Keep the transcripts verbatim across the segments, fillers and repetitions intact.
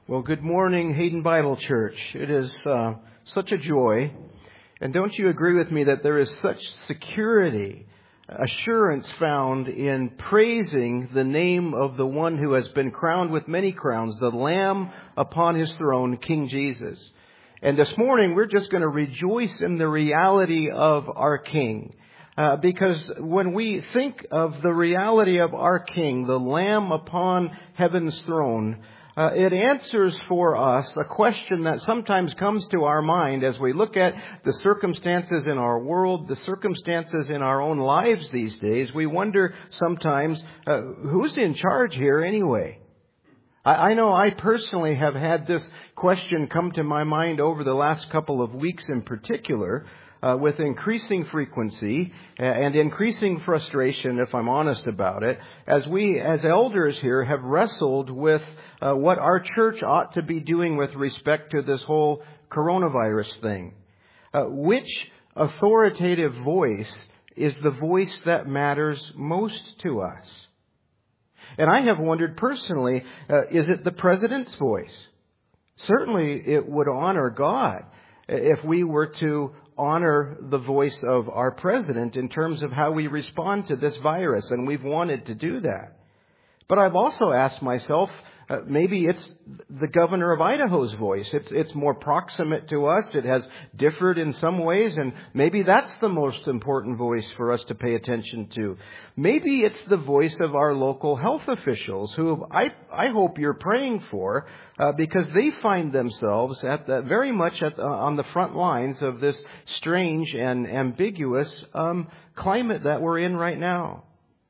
Well, good morning, Hayden Bible Church. It is uh, such a joy. And don't you agree with me that there is such security, assurance found in praising the name of the one who has been crowned with many crowns, the Lamb upon his throne, King Jesus. And this morning, we're just going to rejoice in the reality of our King. Uh, because when we think of the reality of our King, the Lamb upon heaven's throne, Uh, it answers for us a question that sometimes comes to our mind as we look at the circumstances in our world, the circumstances in our own lives these days. We wonder sometimes, uh, who's in charge here anyway? I, I know I personally have had this question come to my mind over the last couple of weeks in particular, Uh, with increasing frequency and increasing frustration, if I'm honest about it, as we as elders here have wrestled with uh, what our church ought to be doing with respect to this whole coronavirus thing. Uh, which authoritative voice is the voice that matters most to us? And I have wondered personally, uh, is it the president's voice? Certainly it would honor God if we were to honor the voice of our president in terms of how we respond to this virus, and we've wanted to do that. But I've also asked myself, uh, maybe it's the governor of Idaho's voice. It's it's more proximate to us. It has differed in some ways, and maybe that's the most important voice for us to pay attention to. Maybe it's the voice of our local health officials, who I I hope you're praying for, uh, because they find themselves at the, very much at the, on the front lines of this strange and ambiguous um, climate that we're in right now.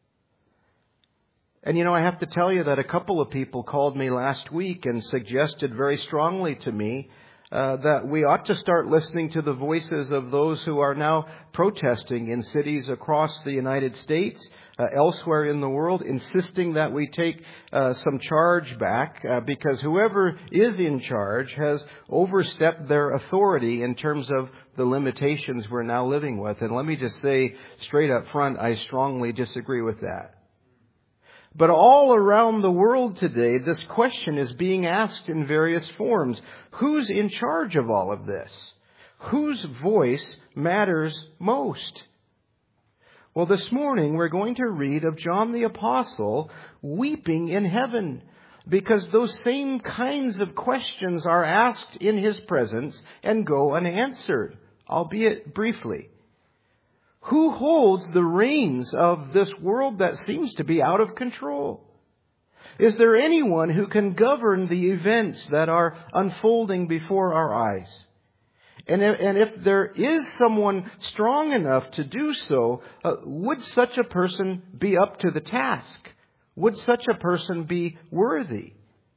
And, you know, I have to tell you that a couple of people called me last week and suggested very strongly to me uh, that we ought to start listening to the voices of those who are now protesting in cities across the United States, uh, elsewhere in the world, insisting that we take uh, some charge back uh, because whoever is in charge has overstepped their authority in terms of the limitations we're now living with. And let me just say straight up front, I strongly disagree with that. But all around the world today, this question is being asked in various forms. Who's in charge of all of this? Whose voice matters most? Well, this morning we're going to read of John the Apostle weeping in heaven, because those same kinds of questions are asked in his presence and go unanswered, albeit briefly. Who holds the reins of this world that seems to be out of control? Is there anyone who can govern the events that are unfolding before our eyes? And if, and if there is someone strong enough to do so, uh, would such a person be up to the task? Would such a person be worthy?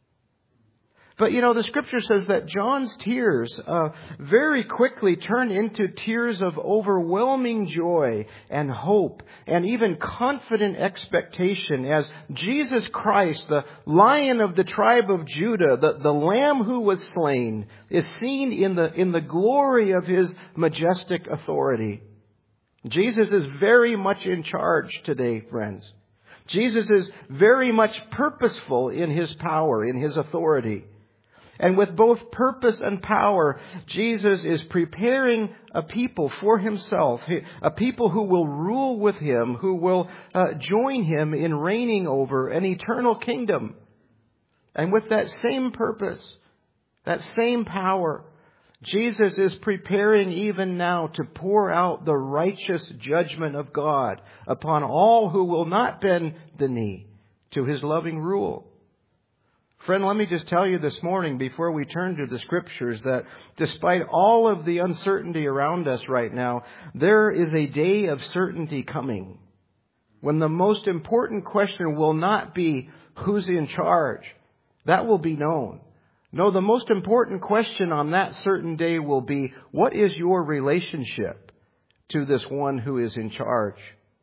But, you know, the Scripture says that John's tears uh, very quickly turn into tears of overwhelming joy and hope and even confident expectation as Jesus Christ, the Lion of the tribe of Judah, the, the Lamb who was slain, is seen in the, in the glory of his majestic authority. Jesus is very much in charge today, friends. Jesus is very much purposeful in his power, in his authority. And with both purpose and power, Jesus is preparing a people for himself, a people who will rule with him, who will uh, join him in reigning over an eternal kingdom. And with that same purpose, that same power, Jesus is preparing even now to pour out the righteous judgment of God upon all who will not bend the knee to his loving rule. Friend, let me just tell you this morning before we turn to the Scriptures that despite all of the uncertainty around us right now, there is a day of certainty coming when the most important question will not be who's in charge. That will be known. No, the most important question on that certain day will be, what is your relationship to this one who is in charge?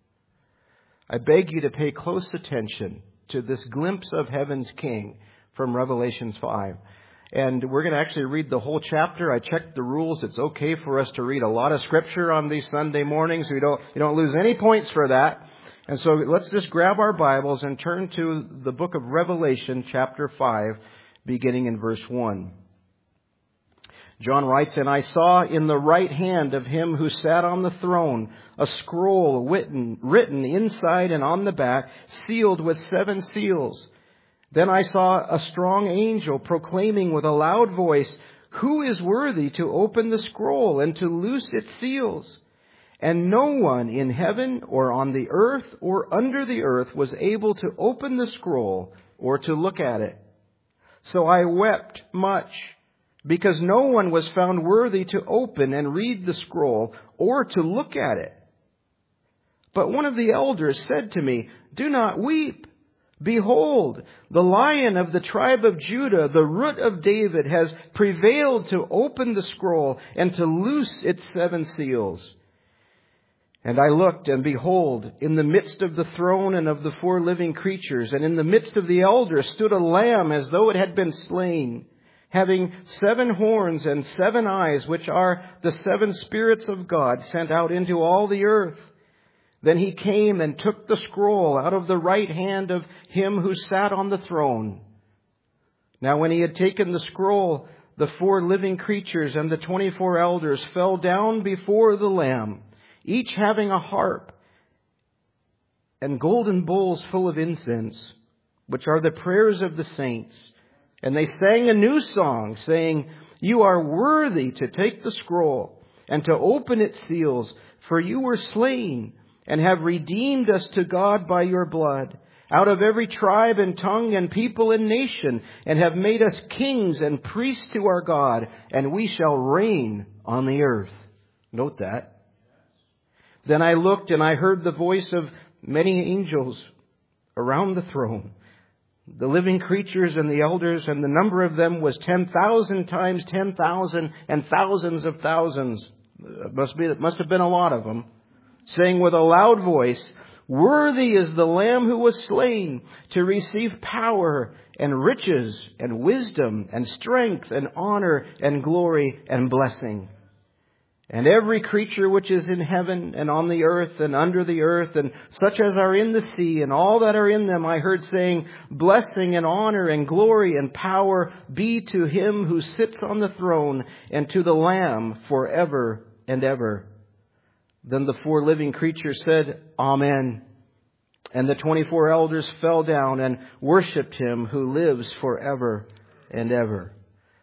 I beg you to pay close attention to this glimpse of heaven's King from Revelation five. And we're going to actually read the whole chapter. I checked the rules. It's okay for us to read a lot of Scripture on these Sunday mornings. We don't, you don't lose any points for that. And so let's just grab our Bibles and turn to the book of Revelation, chapter five. beginning in verse one. John writes, "And I saw in the right hand of him who sat on the throne a scroll written, written inside and on the back, sealed with seven seals. Then I saw a strong angel proclaiming with a loud voice, 'Who is worthy to open the scroll and to loose its seals?' And no one in heaven or on the earth or under the earth was able to open the scroll or to look at it. So I wept much, because no one was found worthy to open and read the scroll or to look at it. But one of the elders said to me, 'Do not weep. Behold, the Lion of the tribe of Judah, the Root of David, has prevailed to open the scroll and to loose its seven seals.' And I looked, and behold, in the midst of the throne and of the four living creatures, and in the midst of the elders, stood a lamb as though it had been slain, having seven horns and seven eyes, which are the seven spirits of God sent out into all the earth. Then he came and took the scroll out of the right hand of him who sat on the throne. Now when he had taken the scroll, the four living creatures and the twenty-four elders fell down before the Lamb, each having a harp and golden bowls full of incense, which are the prayers of the saints. And they sang a new song, saying, 'You are worthy to take the scroll and to open its seals, for you were slain and have redeemed us to God by your blood, out of every tribe and tongue and people and nation, and have made us kings and priests to our God, and we shall reign on the earth.'" Note that. "Then I looked, and I heard the voice of many angels around the throne, the living creatures and the elders, and the number of them was ten thousand times ten thousand and thousands of thousands." It must be, it must have been a lot of them, saying with a loud voice, "Worthy is the Lamb who was slain to receive power and riches and wisdom and strength and honor and glory and blessing." And every creature which is in heaven and on the earth and under the earth, and such as are in the sea and all that are in them, I heard saying, "Blessing and honor and glory and power be to him who sits on the throne and to the Lamb forever and ever." Then the four living creatures said, "Amen." And the twenty-four elders fell down and worshipped him who lives forever and ever.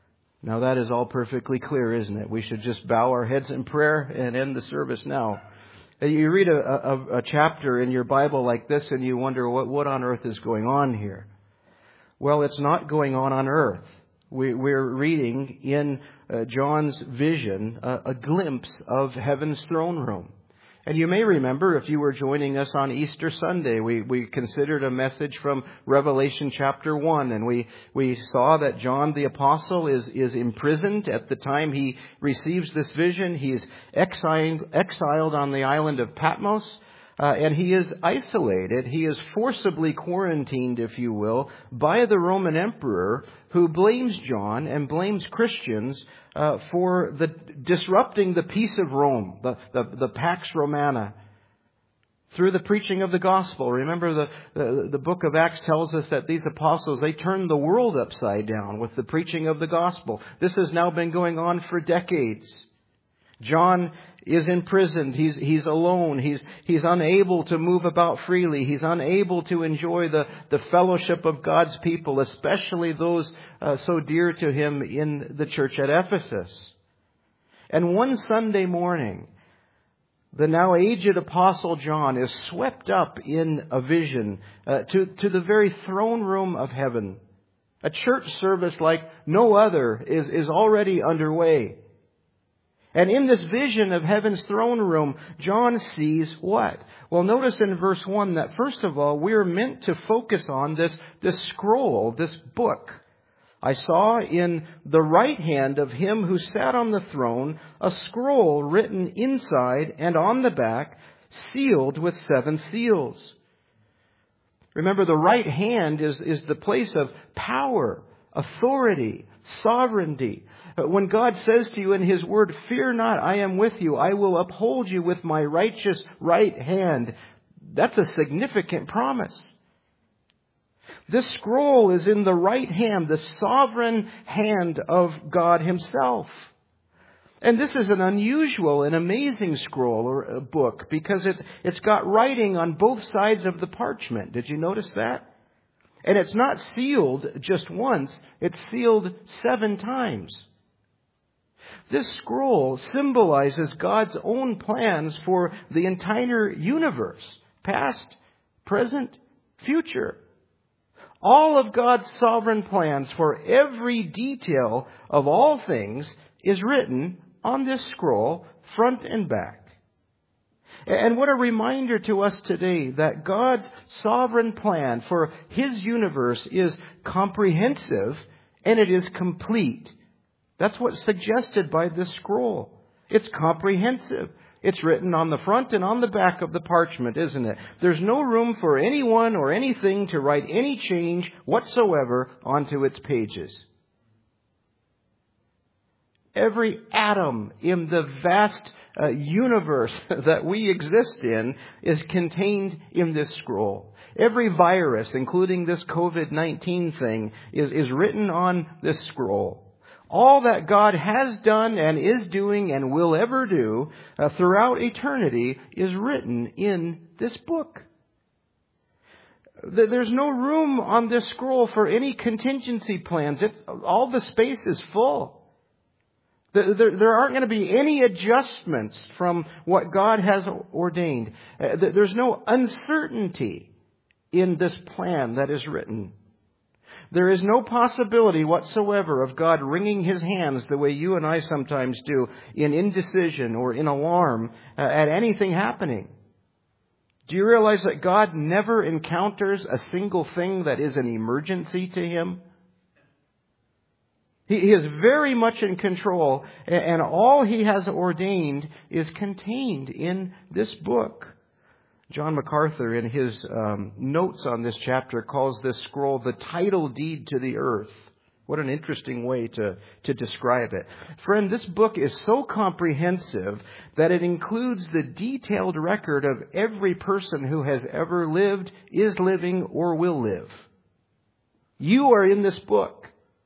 Now that is all perfectly clear, isn't it? We should just bow our heads in prayer and end the service now. You read a, a, a chapter in your Bible like this and you wonder, what, what on earth is going on here? Well, it's not going on on earth. We, we're reading in uh, John's vision a, a glimpse of heaven's throne room. And you may remember, if you were joining us on Easter Sunday, we, we considered a message from Revelation chapter one, and we, we saw that John the Apostle is, is imprisoned at the time he receives this vision. He is exiled, exiled on the island of Patmos, uh, and he is isolated. He is forcibly quarantined, if you will, by the Roman emperor, who blames John and blames Christians uh, for the disrupting the peace of Rome, the, the, the Pax Romana, through the preaching of the gospel. Remember, the, the, the book of Acts tells us that these apostles, they turned the world upside down with the preaching of the gospel. This has now been going on for decades. John is imprisoned. He's, he's alone. He's, he's unable to move about freely. He's unable to enjoy the, the fellowship of God's people, especially those uh, so dear to him in the church at Ephesus. And one Sunday morning, the now aged Apostle John is swept up in a vision uh, to, to the very throne room of heaven. A church service like no other is, is already underway. And in this vision of heaven's throne room, John sees what? Well, notice in verse one that first of all, we're meant to focus on this, this scroll, this book. I saw in the right hand of him who sat on the throne a scroll written inside and on the back, sealed with seven seals. Remember, the right hand is, is the place of power, authority, sovereignty. When God says to you in His Word, "Fear not, I am with you. I will uphold you with my righteous right hand," that's a significant promise. This scroll is in the right hand, the sovereign hand of God Himself. And this is an unusual and amazing scroll or a book because it's, it's got writing on both sides of the parchment. Did you notice that? And it's not sealed just once, it's sealed seven times. This scroll symbolizes God's own plans for the entire universe, past, present, future. All of God's sovereign plans for every detail of all things is written on this scroll, front and back. And what a reminder to us today that God's sovereign plan for His universe is comprehensive and it is complete. That's what's suggested by this scroll. It's comprehensive. It's written on the front and on the back of the parchment, isn't it? There's no room for anyone or anything to write any change whatsoever onto its pages. Every atom in the vast uh, universe that we exist in is contained in this scroll. Every virus, including this covid nineteen thing, is, is written on this scroll. All that God has done and is doing and will ever do uh, throughout eternity is written in this book. There's no room on this scroll for any contingency plans. It's, all the space is full. There, there aren't going to be any adjustments from what God has ordained. Uh, there's no uncertainty in this plan that is written. There is no possibility whatsoever of God wringing His hands the way you and I sometimes do in indecision or in alarm uh, at anything happening. Do you realize that God never encounters a single thing that is an emergency to Him? He, he is very much in control, and, and all He has ordained is contained in this book. John MacArthur, in his um, notes on this chapter, calls this scroll the title deed to the earth. What an interesting way to, to describe it. Friend, this book is so comprehensive that it includes the detailed record of every person who has ever lived, is living, or will live. You are in this book.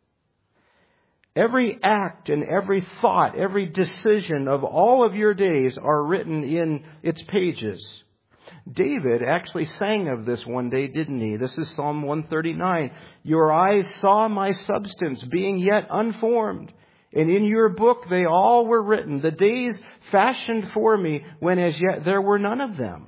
Every act and every thought, every decision of all of your days are written in its pages. David actually sang of this one day, didn't he? This is Psalm one thirty-nine. Your eyes saw my substance being yet unformed, and in your book they all were written, the days fashioned for me when as yet there were none of them.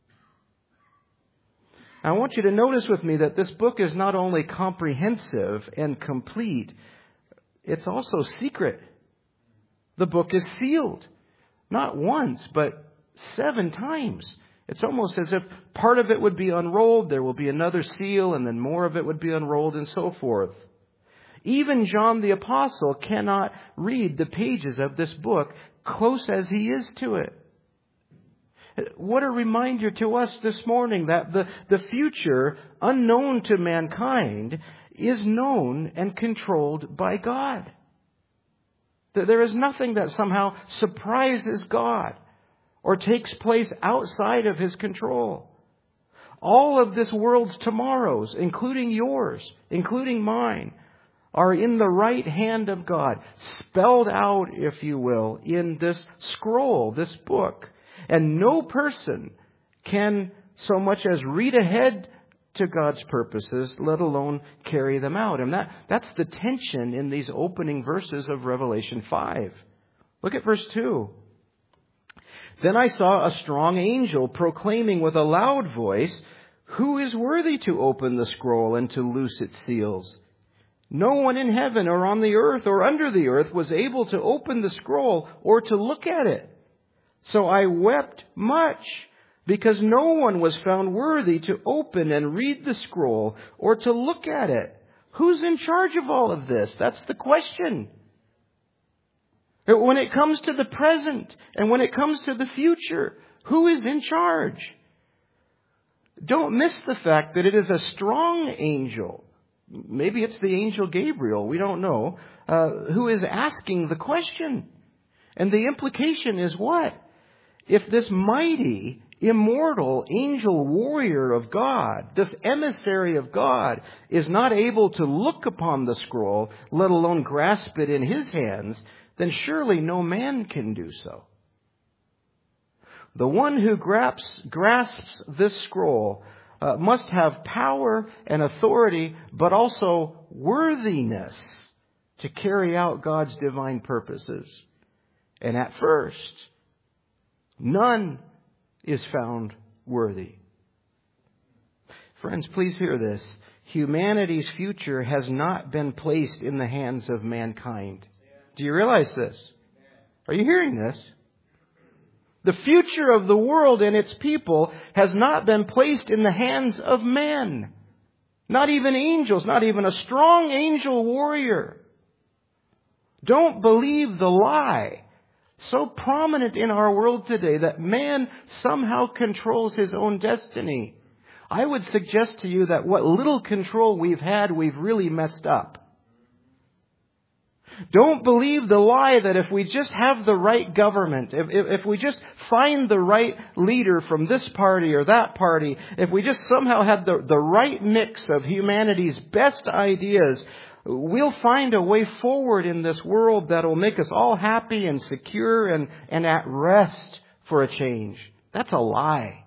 I want you to notice with me that this book is not only comprehensive and complete, it's also secret. The book is sealed. Not once, but seven times. It's almost as if part of it would be unrolled, there will be another seal, and then more of it would be unrolled, and so forth. Even John the Apostle cannot read the pages of this book, close as he is to it. What a reminder to us this morning that the, the future, unknown to mankind, is known and controlled by God. That there is nothing that somehow surprises God or takes place outside of His control. All of this world's tomorrows, including yours, including mine, are in the right hand of God, spelled out, if you will, in this scroll, this book. And no person can so much as read ahead to God's purposes, let alone carry them out. And that, that's the tension in these opening verses of Revelation five. Look at verse two. Then I saw a strong angel proclaiming with a loud voice, who is worthy to open the scroll and to loose its seals? No one in heaven or on the earth or under the earth was able to open the scroll or to look at it. So I wept much because no one was found worthy to open and read the scroll or to look at it. Who's in charge of all of this? That's the question. When it comes to the present and when it comes to the future, who is in charge? Don't miss the fact that it is a strong angel. Maybe it's the angel Gabriel, we don't know, uh, who is asking the question. And the implication is what? If this mighty, immortal angel warrior of God, this emissary of God, is not able to look upon the scroll, let alone grasp it in his hands, then surely no man can do so. The one who grasps, grasps this scroll uh, must have power and authority, but also worthiness to carry out God's divine purposes. And at first, none is found worthy. Friends, please hear this. Humanity's future has not been placed in the hands of mankind. Do you realize this? Are you hearing this? The future of the world and its people has not been placed in the hands of men. Not even angels, not even a strong angel warrior. Don't believe the lie so prominent in our world today that man somehow controls his own destiny. I would suggest to you that what little control we've had, we've really messed up. Don't believe the lie that if we just have the right government, if, if, if we just find the right leader from this party or that party, if we just somehow have the, the right mix of humanity's best ideas, we'll find a way forward in this world that will make us all happy and secure and, and at rest for a change. That's a lie.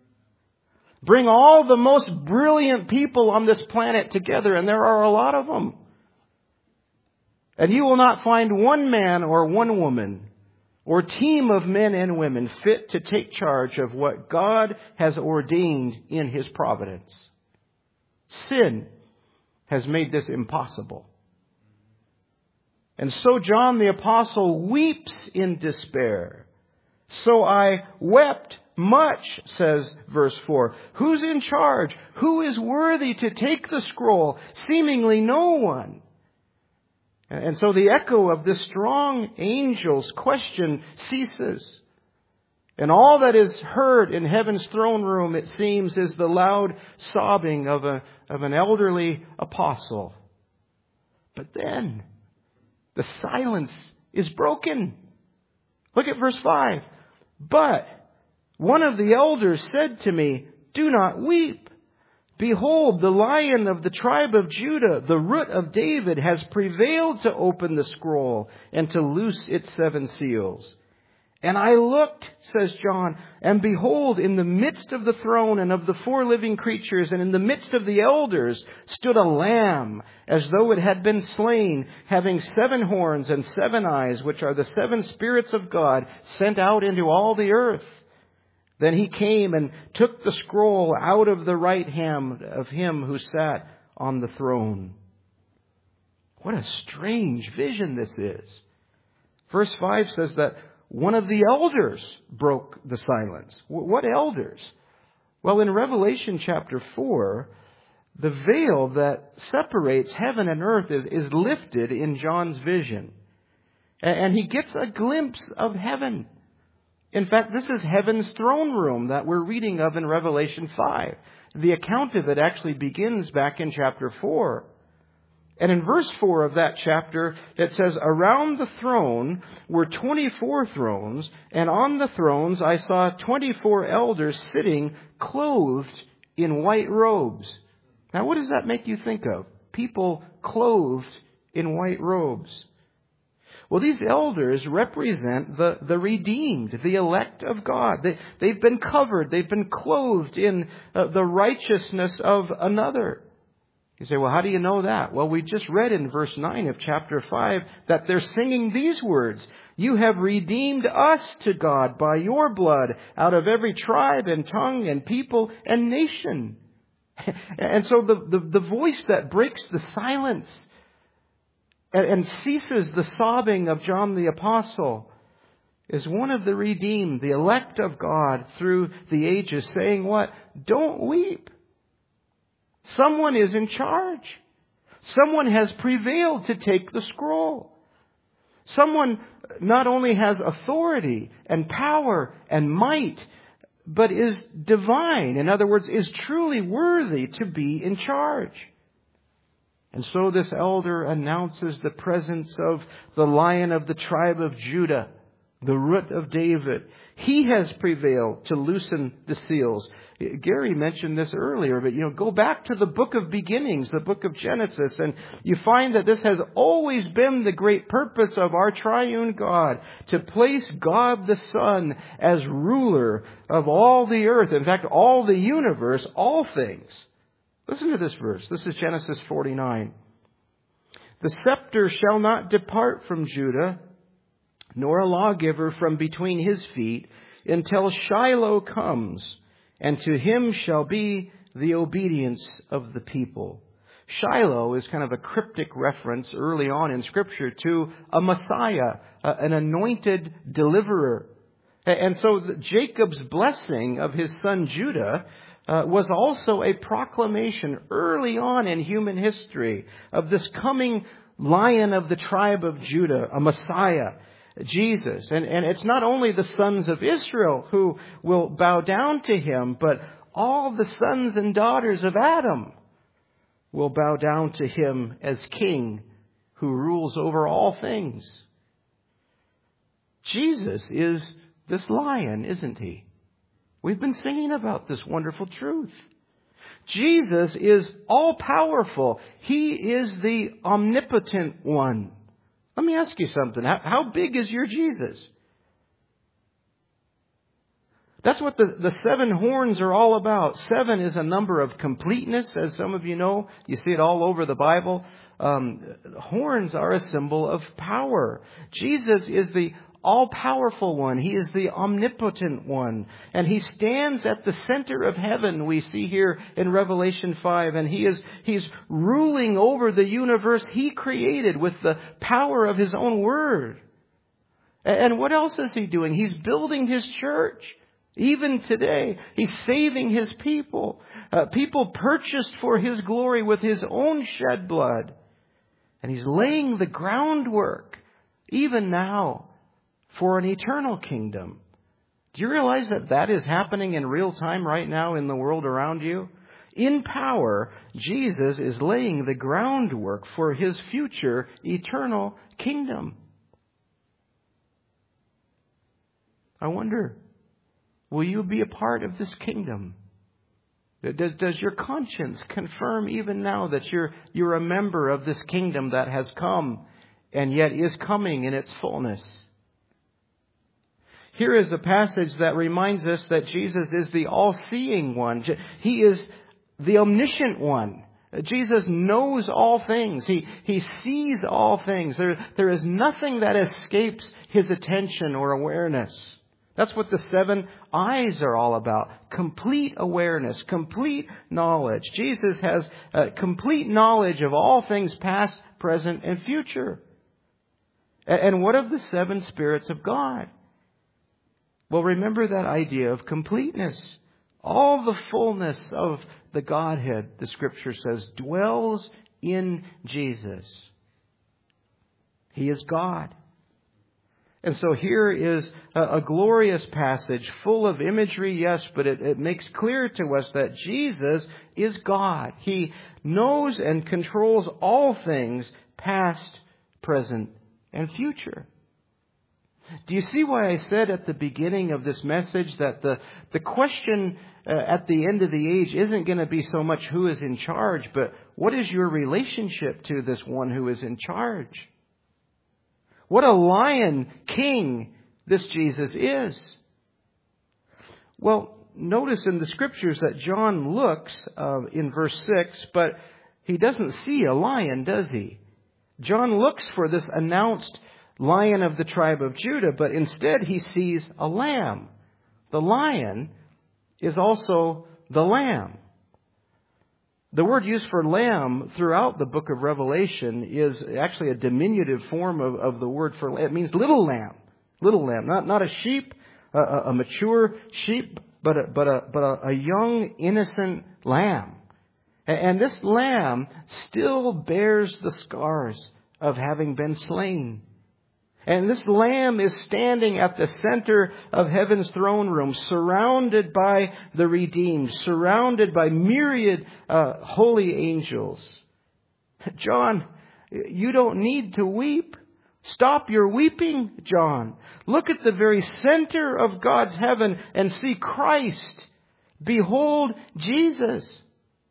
Bring all the most brilliant people on this planet together, and there are a lot of them. And you will not find one man or one woman or team of men and women fit to take charge of what God has ordained in His providence. Sin has made this impossible. And so John the Apostle weeps in despair. So I wept much, says verse four. Who's in charge? Who is worthy to take the scroll? Seemingly no one. And so the echo of this strong angel's question ceases. And all that is heard in heaven's throne room, it seems, is the loud sobbing of a of an elderly apostle. But then the silence is broken. Look at verse five. But one of the elders said to me, do not weep. Behold, the Lion of the tribe of Judah, the Root of David, has prevailed to open the scroll and to loose its seven seals. And I looked, says John, and behold, in the midst of the throne and of the four living creatures and in the midst of the elders stood a lamb, as though it had been slain, having seven horns and seven eyes, which are the seven spirits of God sent out into all the earth. Then he came and took the scroll out of the right hand of him who sat on the throne. What a strange vision this is. Verse five says that one of the elders broke the silence. What elders? Well, in Revelation chapter four, the veil that separates heaven and earth is, is lifted in John's vision. And he gets a glimpse of heaven. In fact, this is heaven's throne room that we're reading of in Revelation five. The account of it actually begins back in chapter four. And in verse four of that chapter, it says, around the throne were twenty-four thrones, and on the thrones I saw twenty-four elders sitting clothed in white robes. Now, what does that make you think of? People clothed in white robes. Well, these elders represent the, the redeemed, the elect of God. They, they've been covered. They've been clothed in uh, the righteousness of another. You say, well, how do you know that? Well, we just read in verse nine of chapter five that they're singing these words. You have redeemed us to God by your blood out of every tribe and tongue and people and nation. And so the, the, the voice that breaks the silence and ceases the sobbing of John the Apostle is one of the redeemed, the elect of God through the ages, saying what? Don't weep. Someone is in charge. Someone has prevailed to take the scroll. Someone not only has authority and power and might, but is divine. In other words, is truly worthy to be in charge. And so this elder announces the presence of the Lion of the tribe of Judah, the root of David. He has prevailed to loosen the seals. Gary mentioned this earlier, but you know, go back to the book of beginnings, the book of Genesis, and you find that this has always been the great purpose of our triune God, to place God the Son as ruler of all the earth, in fact, all the universe, all things. Listen to this verse. This is Genesis forty-nine. The scepter shall not depart from Judah, nor a lawgiver from between his feet, until Shiloh comes, and to him shall be the obedience of the people. Shiloh is kind of a cryptic reference early on in Scripture to a Messiah, an anointed deliverer. And so Jacob's blessing of his son Judah uh, was also a proclamation early on in human history of this coming Lion of the tribe of Judah, a Messiah, Jesus. And, and it's not only the sons of Israel who will bow down to him, but all the sons and daughters of Adam will bow down to him as king who rules over all things. Jesus is this lion, isn't he? We've been singing about this wonderful truth. Jesus is all-powerful. He is the omnipotent one. Let me ask you something. How, how big is your Jesus? That's what the, the seven horns are all about. Seven is a number of completeness, as some of you know. You see it all over the Bible. Um, horns are a symbol of power. Jesus is the all-powerful one. He is the omnipotent one. And he stands at the center of heaven, we see here in Revelation five. And he is, he's ruling over the universe he created with the power of his own word. And what else is he doing? He's building his church. Even today, he's saving his people. Uh, people purchased for his glory with his own shed blood. And he's laying the groundwork, even now, for an eternal kingdom. Do you realize that that is happening in real time right now in the world around you? In power, Jesus is laying the groundwork for his future eternal kingdom. I wonder, will you be a part of this kingdom? Does, does your conscience confirm even now that you're, you're a member of this kingdom that has come and yet is coming in its fullness? Here is a passage that reminds us that Jesus is the all-seeing one. He is the omniscient one. Jesus knows all things. He, he sees all things. There, there is nothing that escapes his attention or awareness. That's what the seven eyes are all about. Complete awareness, complete knowledge. Jesus has uh, complete knowledge of all things past, present, and future. And what of the seven spirits of God? Well, remember that idea of completeness. All the fullness of the Godhead, the Scripture says, dwells in Jesus. He is God. And so here is a, a glorious passage full of imagery, yes, but it, it makes clear to us that Jesus is God. He knows and controls all things, past, present, and future. Do you see why I said at the beginning of this message that the, the question uh, at the end of the age isn't going to be so much who is in charge, but what is your relationship to this one who is in charge? What a lion king this Jesus is. Well, notice in the Scriptures that John looks uh, in verse six, but he doesn't see a lion, does he? John looks for this announced Lion of the tribe of Judah, but instead he sees a lamb. The lion is also the lamb. The word used for lamb throughout the book of Revelation is actually a diminutive form of, of the word for lamb. It means little lamb. Little lamb. Not, not a sheep, a, a mature sheep, but a, but a, but a, a young, innocent lamb. And, and this lamb still bears the scars of having been slain. And this lamb is standing at the center of heaven's throne room, surrounded by the redeemed, surrounded by myriad uh, holy angels. John, you don't need to weep. Stop your weeping, John. Look at the very center of God's heaven and see Christ. Behold Jesus.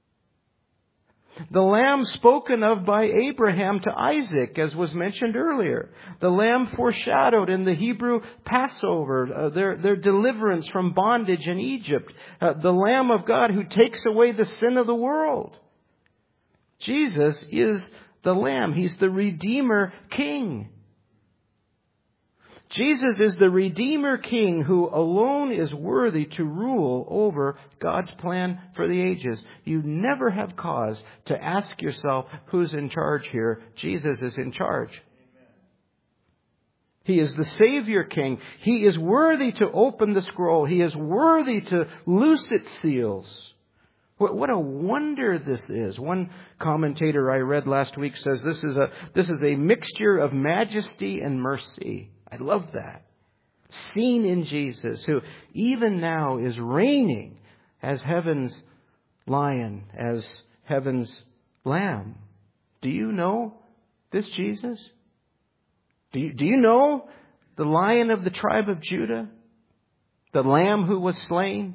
The lamb spoken of by Abraham to Isaac, as was mentioned earlier. The lamb foreshadowed in the Hebrew Passover, uh, their, their deliverance from bondage in Egypt. Uh, the Lamb of God who takes away the sin of the world. Jesus is the Lamb. He's the Redeemer King. Jesus is the Redeemer King who alone is worthy to rule over God's plan for the ages. You never have cause to ask yourself who's in charge here. Jesus is in charge. He is the Savior King. He is worthy to open the scroll. He is worthy to loose its seals. What a wonder this is. One commentator I read last week says this is a, this is a mixture of majesty and mercy. I love that. Seen in Jesus, who even now is reigning as heaven's lion, as heaven's lamb. Do you know this Jesus? Do you, do you know the Lion of the tribe of Judah? The Lamb who was slain?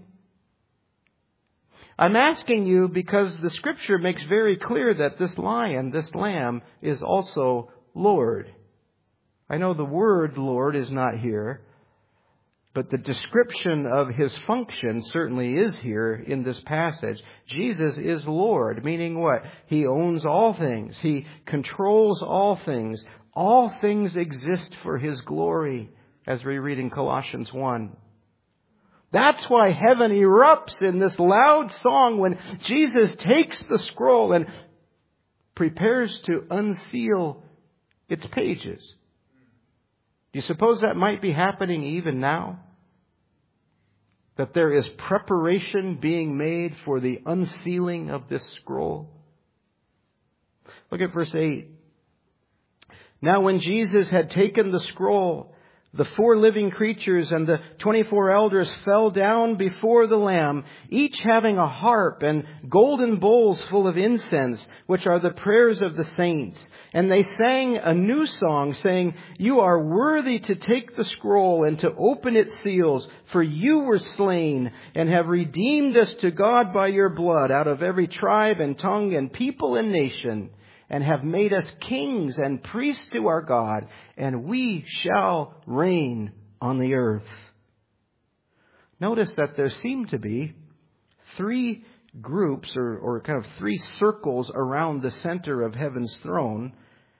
I'm asking you because the Scripture makes very clear that this Lion, this Lamb, is also Lord. I know the word Lord is not here, but the description of His function certainly is here in this passage. Jesus is Lord, meaning what? He owns all things. He controls all things. All things exist for His glory, as we read in Colossians one. That's why heaven erupts in this loud song when Jesus takes the scroll and prepares to unseal its pages. Do you suppose that might be happening even now? That there is preparation being made for the unsealing of this scroll? Look at verse eight. Now when Jesus had taken the scroll, the four living creatures and the twenty-four elders fell down before the Lamb, each having a harp and golden bowls full of incense, which are the prayers of the saints. And they sang a new song, saying, You are worthy to take the scroll and to open its seals, for you were slain and have redeemed us to God by your blood out of every tribe and tongue and people and nation, and have made us kings and priests to our God, and we shall reign on the earth. Notice that there seem to be three groups or, or kind of three circles around the center of heaven's throne,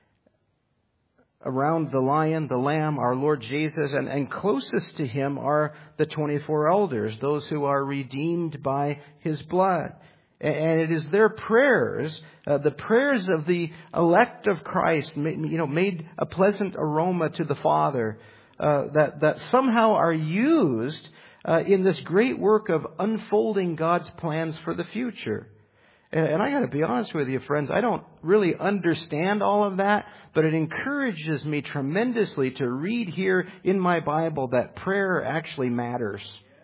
around the Lion, the Lamb, our Lord Jesus, and, and closest to Him are the twenty-four elders, those who are redeemed by His blood. And it is their prayers, uh, the prayers of the elect of Christ, you know, made a pleasant aroma to the Father, uh, that, that somehow are used uh, in this great work of unfolding God's plans for the future. And, and I got to be honest with you, friends, I don't really understand all of that, but it encourages me tremendously to read here in my Bible that prayer actually matters.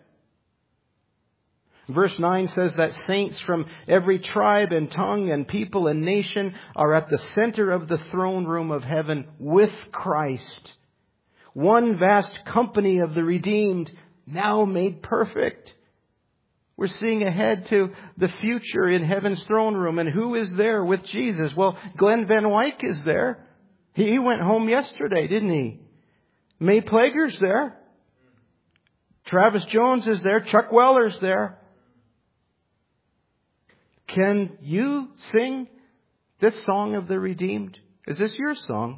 Verse nine says that saints from every tribe and tongue and people and nation are at the center of the throne room of heaven with Christ. One vast company of the redeemed, now made perfect. We're seeing ahead to the future in heaven's throne room. And who is there with Jesus? Well, Glenn Van Wyck is there. He went home yesterday, didn't he? May Plager's there. Travis Jones is there. Chuck Weller's there. Can you sing this song of the redeemed? Is this your song?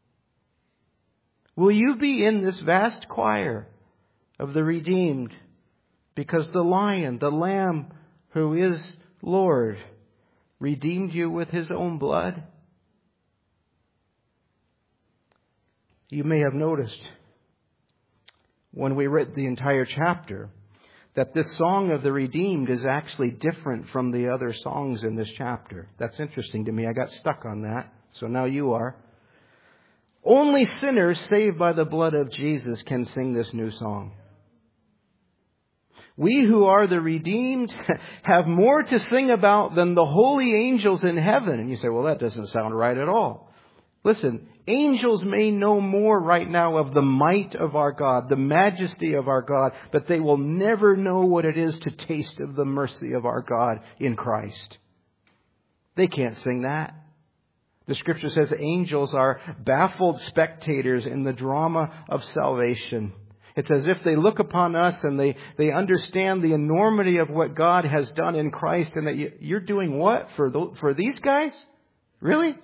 Will you be in this vast choir of the redeemed? Because the Lion, the Lamb, who is Lord, redeemed you with His own blood. You may have noticed when we read the entire chapter that this song of the redeemed is actually different from the other songs in this chapter. That's interesting to me. I got stuck on that. So now you are. Only sinners saved by the blood of Jesus can sing this new song. We who are the redeemed have more to sing about than the holy angels in heaven. And you say, well, that doesn't sound right at all. Listen, Angels may know more right now of the might of our God, the majesty of our God, but they will never know what it is to taste of the mercy of our God in Christ. They can't sing that. The Scripture says angels are baffled spectators in the drama of salvation. It's as if they look upon us and they, they understand the enormity of what God has done in Christ, and that you, you're doing what for the, for these guys? Really?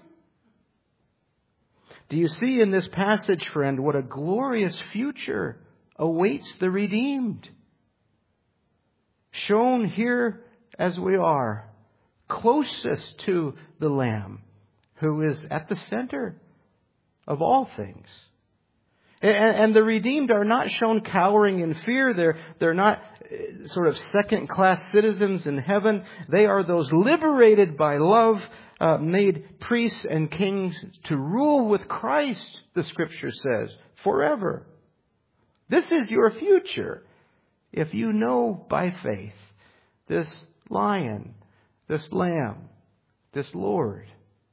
Do you see in this passage, friend, what a glorious future awaits the redeemed? Shown here as we are, closest to the Lamb, who is at the center of all things. And, and the redeemed are not shown cowering in fear. They're, they're not sort of second-class citizens in heaven. They are those liberated by love, uh, made priests and kings to rule with Christ, the Scripture says, forever. This is your future if you know by faith this Lion, this Lamb, this Lord.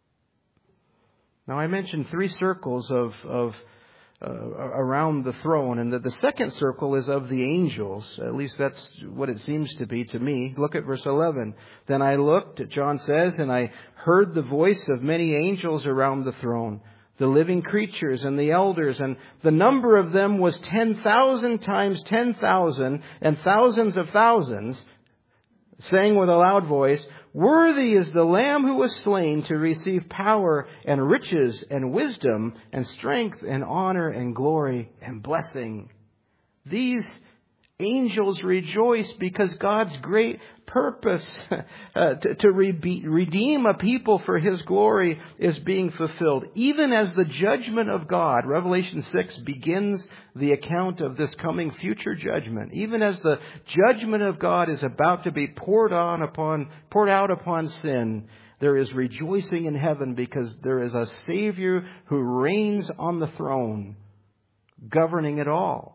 Now, I mentioned three circles of, of uh, around the throne, and the, the second circle is of the angels. At least that's what it seems to be to me. Look at verse eleven. Then I looked, John says, and I heard the voice of many angels around the throne, the living creatures and the elders, and the number of them was ten thousand times ten thousand and thousands of thousands, saying with a loud voice, "Worthy is the Lamb who was slain to receive power and riches and wisdom and strength and honor and glory and blessing." These angels rejoice because God's great purpose uh, to, to re- redeem a people for His glory is being fulfilled. Even as the judgment of God, Revelation six begins the account of this coming future judgment. Even as the judgment of God is about to be poured on upon, poured out upon sin, there is rejoicing in heaven because there is a Savior who reigns on the throne, governing it all.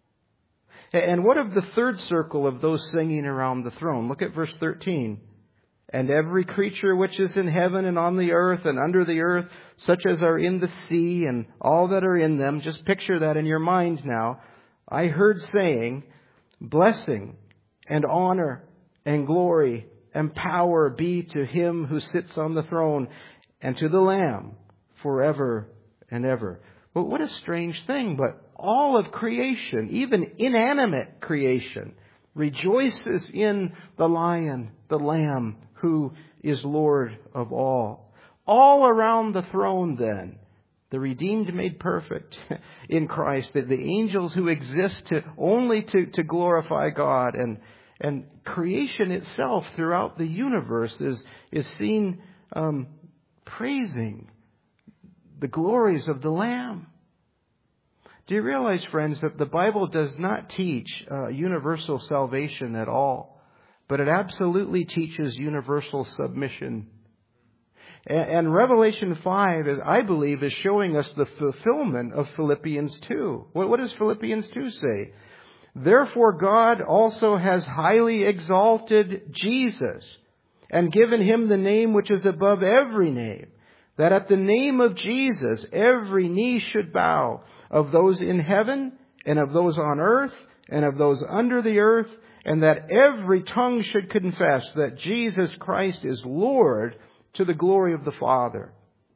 And what of the third circle of those singing around the throne? Look at verse thirteen. And every creature which is in heaven and on the earth and under the earth, such as are in the sea and all that are in them, just picture that in your mind now. I heard saying, blessing and honor and glory and power be to Him who sits on the throne and to the Lamb forever and ever. But what a strange thing, but all of creation, even inanimate creation, rejoices in the Lion, the Lamb, who is Lord of all. All around the throne then, the redeemed made perfect in Christ, the, the angels who exist to, only to, to glorify God, and, and creation itself throughout the universe is, is seen um, praising the glories of the Lamb. Do you realize, friends, that the Bible does not teach uh, universal salvation at all, but it absolutely teaches universal submission. And, and Revelation five, I believe, is showing us the fulfillment of Philippians two. What, what does Philippians two say? Therefore God also has highly exalted Jesus and given Him the name which is above every name, that at the name of Jesus every knee should bow, of those in heaven and of those on earth and of those under the earth, and that every tongue should confess that Jesus Christ is Lord, to the glory of the Father.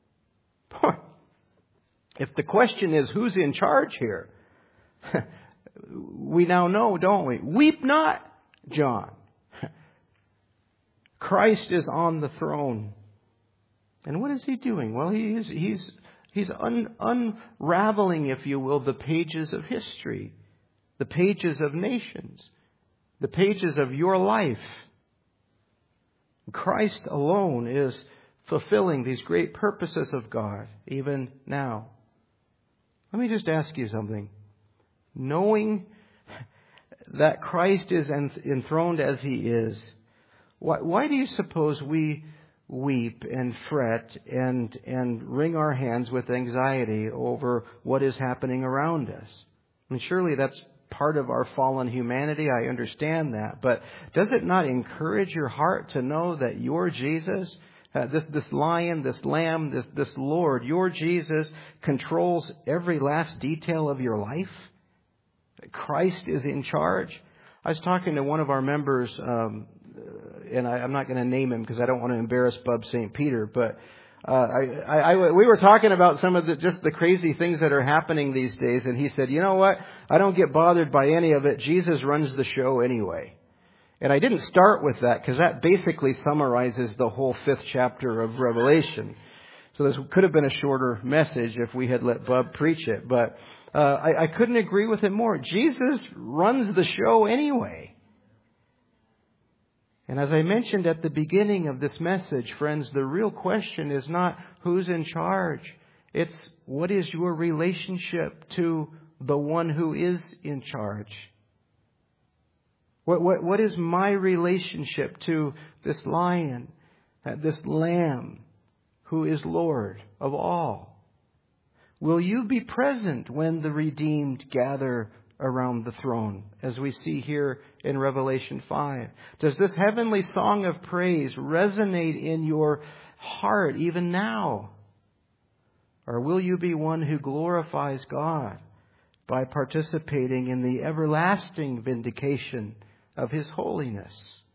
If the question is who's in charge here, we now know, don't we? Weep not, John. Christ is on the throne. And what is He doing? Well, he is, he's He's un- unraveling, if you will, the pages of history, the pages of nations, the pages of your life. Christ alone is fulfilling these great purposes of God, even now. Let me just ask you something. Knowing that Christ is enthroned as He is, why, why do you suppose we weep and fret and and wring our hands with anxiety over what is happening around us? I mean, surely that's part of our fallen humanity. I understand that. But does it not encourage your heart to know that your Jesus, Uh, this, this lion, this lamb, this, this Lord, your Jesus controls every last detail of your life. Christ is in charge. I was talking to one of our members, um, and I, I'm not going to name him because I don't want to embarrass Bub Saint Peter, but uh, I, I, I, we were talking about some of the just the crazy things that are happening these days, and he said, you know what? I don't get bothered by any of it. Jesus runs the show anyway. And I didn't start with that because that basically summarizes the whole fifth chapter of Revelation. So this could have been a shorter message if we had let Bub preach it, but Uh, I, I couldn't agree with him more. Jesus runs the show anyway. And as I mentioned at the beginning of this message, friends, the real question is not who's in charge. It's what is your relationship to the one who is in charge? What, what, what is my relationship to this lion, uh, this lamb who is Lord of all? Will you be present when the redeemed gather around the throne, as we see here in Revelation five? Does this heavenly song of praise resonate in your heart even now? Or will you be one who glorifies God by participating in the everlasting vindication of His holiness?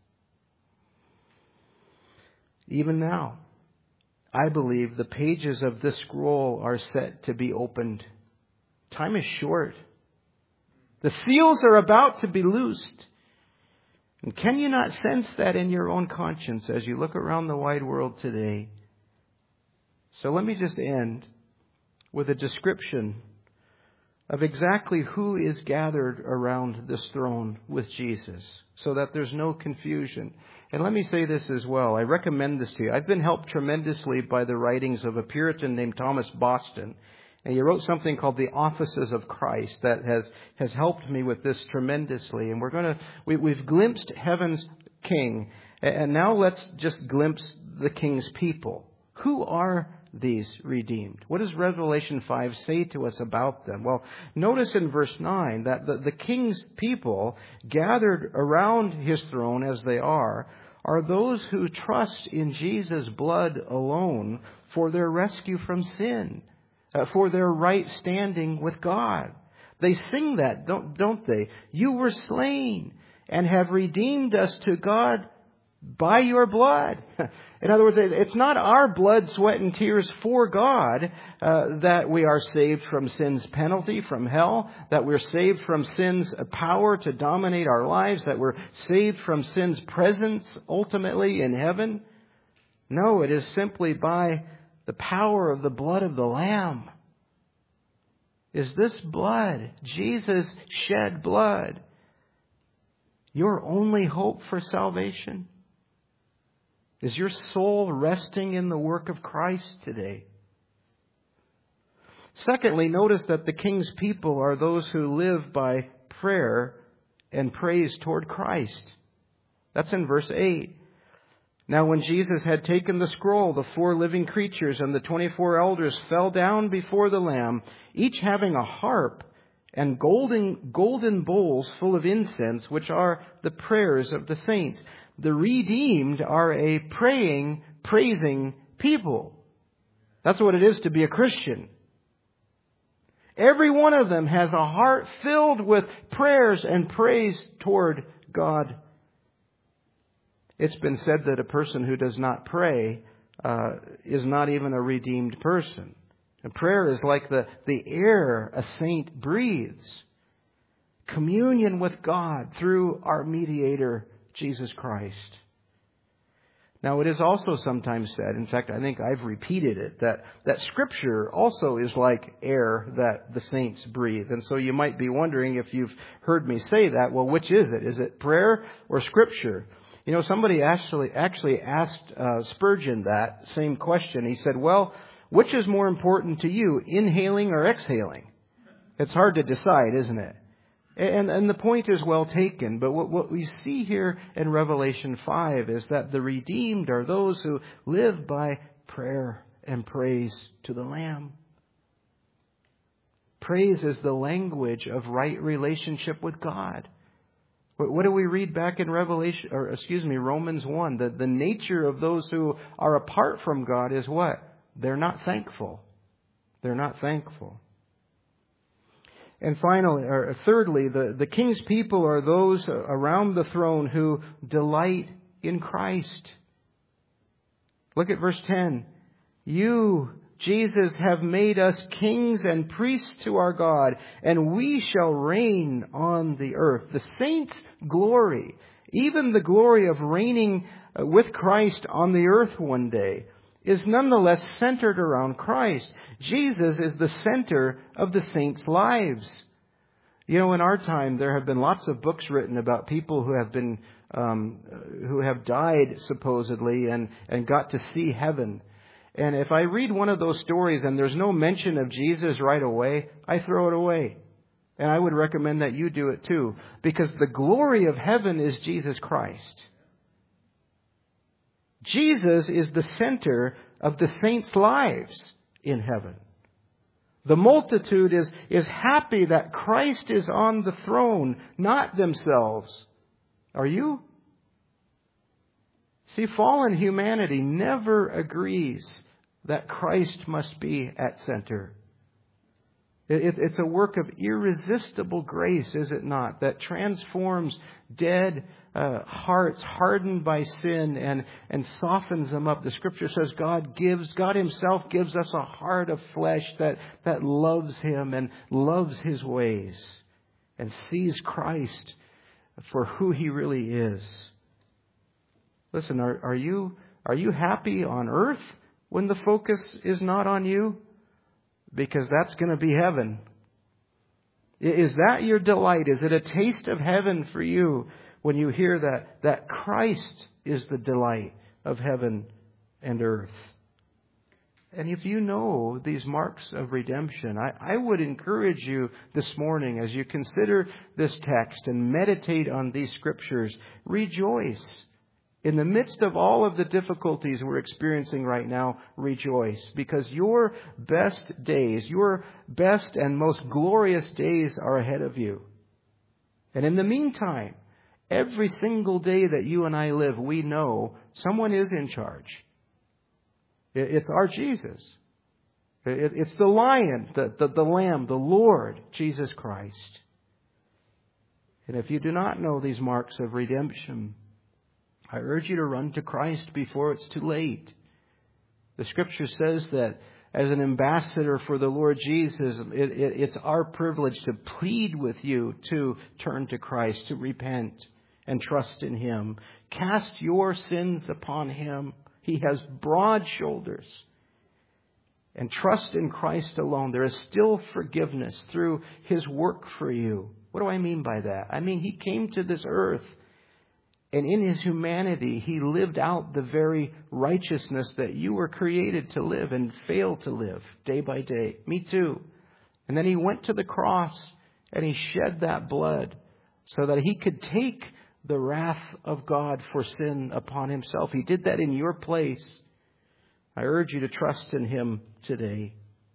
Even now, I believe the pages of this scroll are set to be opened. Time is short. The seals are about to be loosed. And can you not sense that in your own conscience as you look around the wide world today? So let me just end with a description of exactly who is gathered around this throne with Jesus, so that there's no confusion. And let me say this as well. I recommend this to you. I've been helped tremendously by the writings of a Puritan named Thomas Boston. And he wrote something called The Offices of Christ that has, has helped me with this tremendously. And we're going to, we, we've glimpsed heaven's king. And now let's just glimpse the king's people. Who are these redeemed? What does Revelation five say to us about them? Well, notice in verse nine that the, the king's people gathered around his throne as they are, are those who trust in Jesus' blood alone for their rescue from sin, uh, for their right standing with God. They sing that, don't, don't they? You were slain and have redeemed us to God by your blood. In other words, it's not our blood, sweat, and tears for God uh, that we are saved from sin's penalty, from hell, that we're saved from sin's power to dominate our lives, that we're saved from sin's presence ultimately in heaven. No, it is simply by the power of the blood of the Lamb. Is this blood, Jesus shed blood, your only hope for salvation? Is your soul resting in the work of Christ today? Secondly, notice that the king's people are those who live by prayer and praise toward Christ. That's in verse eight. Now when Jesus had taken the scroll, the four living creatures and the twenty-four elders fell down before the Lamb, each having a harp and golden, golden bowls full of incense, which are the prayers of the saints. The redeemed are a praying, praising people. That's what it is to be a Christian. Every one of them has a heart filled with prayers and praise toward God. It's been said that a person who does not pray uh, is not even a redeemed person. And prayer is like the, the air a saint breathes. Communion with God through our mediator, Jesus Christ. Now, it is also sometimes said, in fact, I think I've repeated it, that, that Scripture also is like air that the saints breathe. And so you might be wondering if you've heard me say that, well, which is it? Is it prayer or Scripture? You know, somebody actually actually asked uh, Spurgeon that same question. He said, well, which is more important to you, inhaling or exhaling? It's hard to decide, isn't it? And, and the point is well taken, but what, what we see here in Revelation five is that the redeemed are those who live by prayer and praise to the Lamb. Praise is the language of right relationship with God. What, what do we read back in Revelation, or excuse me, Romans one? The, the nature of those who are apart from God is what? They're not thankful. They're not thankful. And finally, or thirdly, the, the king's people are those around the throne who delight in Christ. Look at verse ten. You, Jesus, have made us kings and priests to our God, and we shall reign on the earth. The saints' glory, even the glory of reigning with Christ on the earth one day, is nonetheless centered around Christ. Jesus is the center of the saints' lives. You know, in our time, there have been lots of books written about people who have been, um, who have died supposedly and, and got to see heaven. And if I read one of those stories and there's no mention of Jesus right away, I throw it away. And I would recommend that you do it too, because the glory of heaven is Jesus Christ. Jesus is the center of the saints' lives in heaven. The multitude is, is happy that Christ is on the throne, not themselves. Are you? See, fallen humanity never agrees that Christ must be at center. It, it's a work of irresistible grace, is it not, that transforms dead uh, hearts hardened by sin and, and softens them up. The Scripture says God gives, God Himself gives us a heart of flesh that, that loves Him and loves His ways and sees Christ for who He really is. Listen, are, are you are you happy on earth when the focus is not on you? Because that's going to be heaven. Is that your delight? Is it a taste of heaven for you when you hear that, that Christ is the delight of heaven and earth? And if you know these marks of redemption, I, I would encourage you this morning as you consider this text and meditate on these scriptures, rejoice. In the midst of all of the difficulties we're experiencing right now, rejoice. Because your best days, your best and most glorious days are ahead of you. And in the meantime, every single day that you and I live, we know someone is in charge. It's our Jesus. It's the Lion, the, the, the Lamb, the Lord, Jesus Christ. And if you do not know these marks of redemption, I urge you to run to Christ before it's too late. The Scripture says that as an ambassador for the Lord Jesus, it, it, it's our privilege to plead with you to turn to Christ, to repent and trust in Him. Cast your sins upon Him. He has broad shoulders. And trust in Christ alone. There is still forgiveness through His work for you. What do I mean by that? I mean, He came to this earth, and in His humanity, He lived out the very righteousness that you were created to live and failed to live day by day. Me too. And then He went to the cross and He shed that blood so that He could take the wrath of God for sin upon Himself. He did that in your place. I urge you to trust in Him today.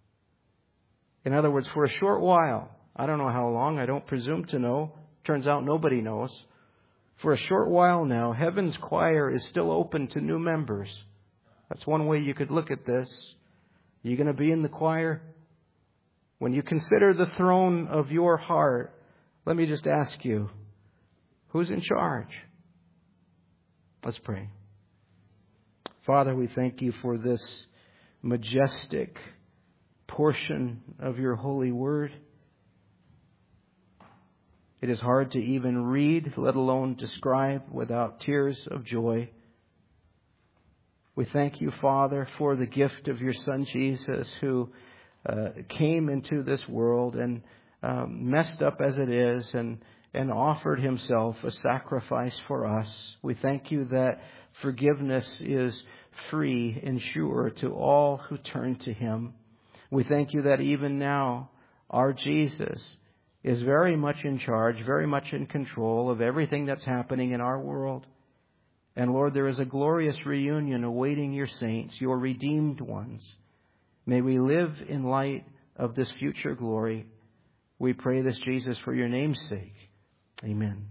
In other words, for a short while, I don't know how long, I don't presume to know. Turns out nobody knows. For a short while now, heaven's choir is still open to new members. That's one way you could look at this. Are you going to be in the choir? When you consider the throne of your heart, let me just ask you, who's in charge? Let's pray. Father, we thank You for this majestic portion of Your holy word. It is hard to even read, let alone describe, without tears of joy. We thank You, Father, for the gift of Your Son, Jesus, who uh, came into this world and um, messed up as it is and, and offered Himself a sacrifice for us. We thank You that forgiveness is free and sure to all who turn to Him. We thank You that even now, our Jesus is very much in charge, very much in control of everything that's happening in our world. And Lord, there is a glorious reunion awaiting Your saints, Your redeemed ones. May we live in light of this future glory. We pray this, Jesus, for Your name's sake. Amen.